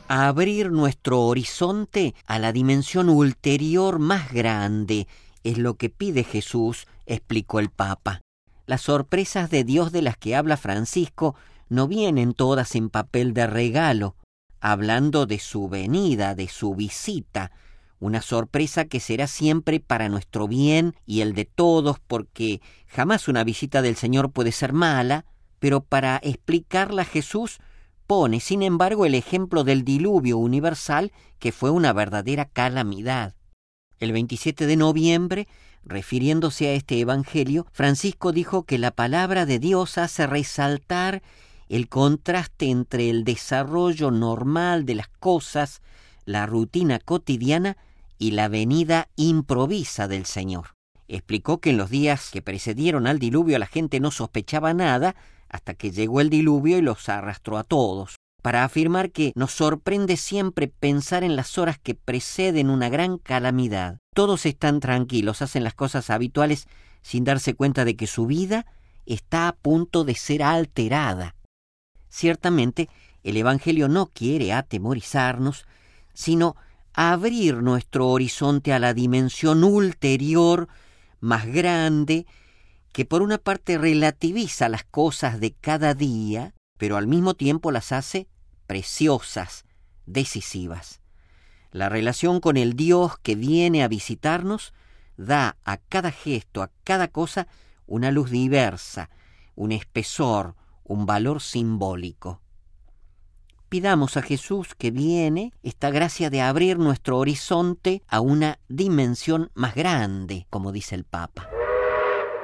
a abrir nuestro horizonte a la dimensión ulterior más grande. Es lo que pide Jesús, explicó el Papa. Las sorpresas de Dios de las que habla Francisco no vienen todas en papel de regalo, hablando de su venida, de su visita, una sorpresa que será siempre para nuestro bien y el de todos, porque jamás una visita del Señor puede ser mala, pero para explicarla Jesús pone, sin embargo, el ejemplo del diluvio universal, que fue una verdadera calamidad. El 27 de noviembre, refiriéndose a este evangelio, Francisco dijo que la palabra de Dios hace resaltar el contraste entre el desarrollo normal de las cosas, la rutina cotidiana y la venida improvisa del Señor. Explicó que en los días que precedieron al diluvio la gente no sospechaba nada hasta que llegó el diluvio y los arrastró a todos, para afirmar que nos sorprende siempre pensar en las horas que preceden una gran calamidad. Todos están tranquilos, hacen las cosas habituales sin darse cuenta de que su vida está a punto de ser alterada. Ciertamente, el Evangelio no quiere atemorizarnos, sino abrir nuestro horizonte a la dimensión ulterior, más grande, que por una parte relativiza las cosas de cada día, pero al mismo tiempo las hace preciosas, decisivas. La relación con el Dios que viene a visitarnos da a cada gesto, a cada cosa, una luz diversa, un espesor, un valor simbólico. Pidamos a Jesús que viene esta gracia de abrir nuestro horizonte a una dimensión más grande, como dice el Papa.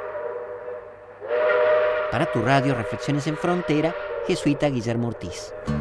Para tu radio Reflexiones en Frontera, jesuita Guillermo Ortiz.